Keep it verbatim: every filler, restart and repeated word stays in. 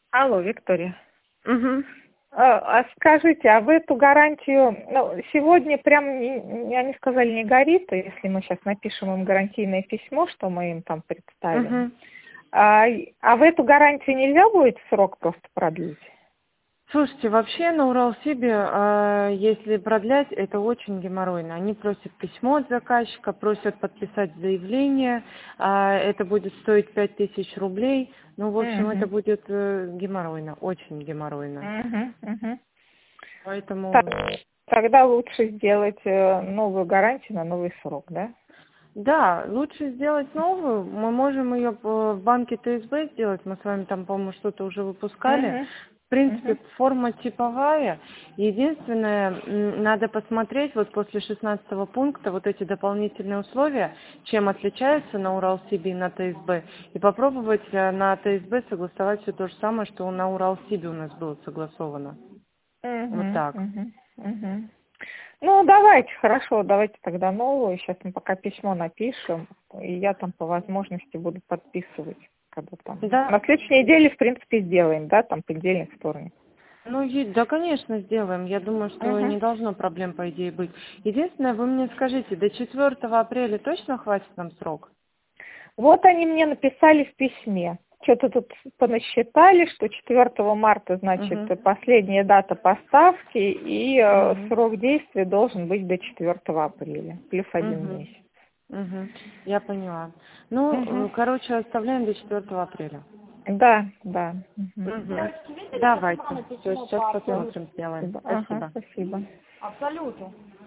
Алло, Виктория. Угу. А, а скажите, а вы эту гарантию, ну, сегодня прям, не- они сказали, не горит, если мы сейчас напишем им гарантийное письмо, что мы им там представим. Угу. А, и- а в эту гарантию нельзя будет срок просто продлить? Слушайте, вообще на Уралсибе, э, если продлять, это очень геморройно. Они просят письмо от заказчика, просят подписать заявление, а это будет стоить пять тысяч рублей. Ну, в общем, это Угу. будет э, геморройно, очень геморройно. Угу, угу. Так, Поэтому, тогда лучше сделать э, новую гарантию на новый срок, да? да, лучше сделать новую. Мы можем ее в банке ТСБ сделать. Мы с вами там, по-моему, что-то уже выпускали. Угу. В принципе, Угу. форма типовая. Единственное, м, надо посмотреть вот после шестнадцатого пункта вот эти дополнительные условия, чем отличаются на Уралсибе и на ТСБ. И попробовать э, на ТСБ согласовать все то же самое, что на Уралсибе у нас было согласовано. Вот Угу. так. Угу. Угу. Ну, давайте, хорошо, давайте тогда новую. Сейчас мы пока письмо напишем, и я там по возможности буду подписывать. Когда там. Да. На следующей неделе, в принципе, сделаем, да, там понедельник, вторник. Ну, е- да, конечно, сделаем. Я думаю, что Угу. не должно проблем, по идее, быть. Единственное, вы мне скажите, до четвёртого апреля точно хватит нам срок? Вот они мне написали в письме. Что-то тут понасчитали, что четвёртого марта, значит, Угу. последняя дата поставки, и э, Угу. срок действия должен быть до четвёртого апреля, плюс один Угу. месяц. Угу. Я поняла. Ну, Угу. э, короче, оставляем до четвёртого апреля. Да, да. Угу. Угу. Давайте. Все, сейчас Все, посмотрим, сделаем. спасибо. Ага, Спасибо. спасибо. Абсолютно.